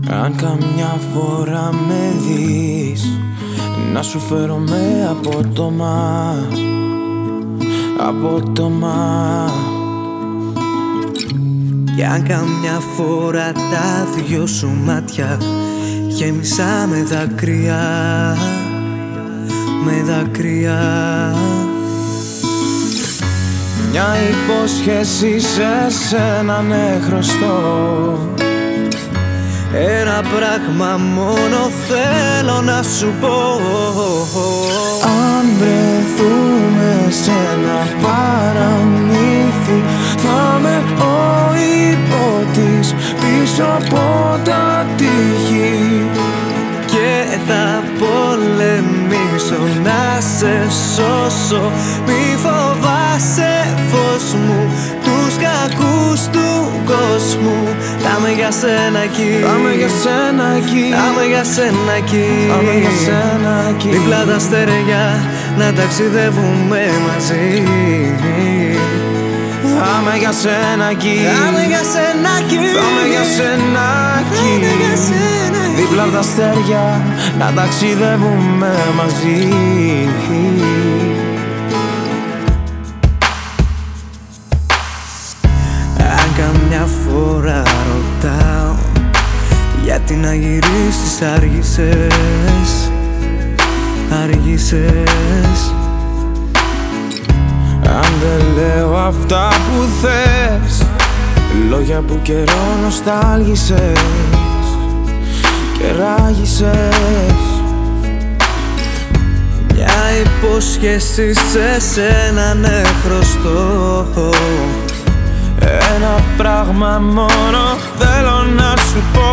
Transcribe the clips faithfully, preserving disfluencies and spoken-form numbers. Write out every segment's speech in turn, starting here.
Αν καμιά φορά με δεις, να σου φέρω με απότομα, απότομα. Κι αν καμιά φορά τα δυο σου μάτια γέμισα με δάκρυα, με δάκρυα. Μια υπόσχεση σε σένα ναι χρωστώ. Ένα πράγμα μόνο θέλω να σου πω. Αν βρεθούμε σε ένα παραμύθι, θα είμαι ο υπότης πίσω από τα τείχη. Και θα πολεμήσω να σε σώσω. Μη φοβάσαι φως μου, τους κακούς του κόσμου. Θα είμαι για σένα εκεί, θα είμαι για σένα εκεί, θα είμαι για σένα εκεί, θα είμαι για σένα εκεί. Δίπλα τα αστέρια να ταξιδεύουμε μαζί. Θα είμαι για σένα εκεί, θα είμαι για σένα εκεί, θα είμαι για σένα εκεί. Δίπλα απ' τα αστέρια να ταξιδεύουμε μαζί. Αν καμιά φορά ρωτάω γιατί να γυρίσεις, άργησες, άργησες. Αν δεν λέω αυτά που θες, λόγια που καιρό νοστάλγησες και ράγισες. Μια υπόσχεση σε σένα ναι χρωστώ. Ένα πράγμα μόνο θέλω να σου πω.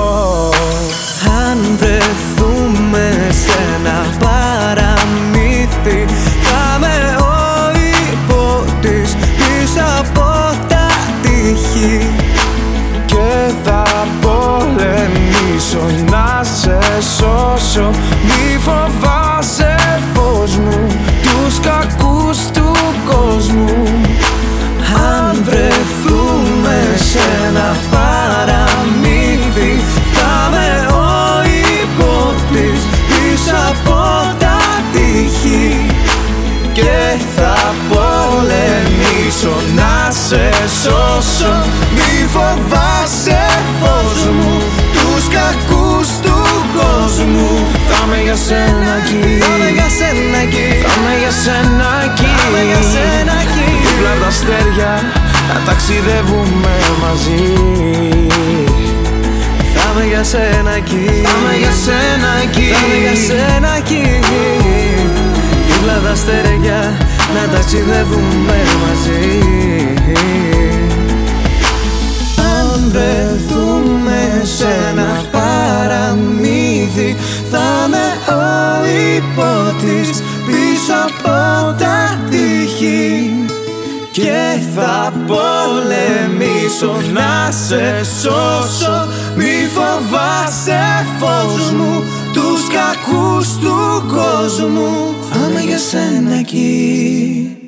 Αν βρεθούμε σε ένα παραμύθι, θα είμαι ο υπότης πίσω από τα τείχη. Και θα πολεμήσω να σε σώσω. Μη φοβάσαι φως μου, τους κακούς του κόσμου. Αν βρεθούμε σε ένα παραμύθι, θα είμαι ο υπότης πίσω από τα τείχη. Και θα πολεμήσω να σε σώσω. Μη φοβάσαι φως μου, τους κακούς του κόσμου. Θα είμαι για σένα εκεί, θα είμαι για σένα εκεί, θα είμαι για σένα εκεί, θα είμαι για σένα εκεί. Δίπλα απ' τα αστέρια να ταξιδεύουμε μαζί. Θα είμαι για σένα εκεί, θα είμαι για σένα εκεί, θα είμαι για σένα εκεί. Δίπλα απ' τα αστέρια να ταξιδεύουμε μαζί. Αν βρεθούμε σε ένα παραμύθι, θα είμαι ο υπότης πίσω από τα τείχη. Και θα πολεμήσω να σε σώσω. Μη φοβάσαι φως μου, τους κακούς του κόσμου. Θα είμαι για σένα εκεί.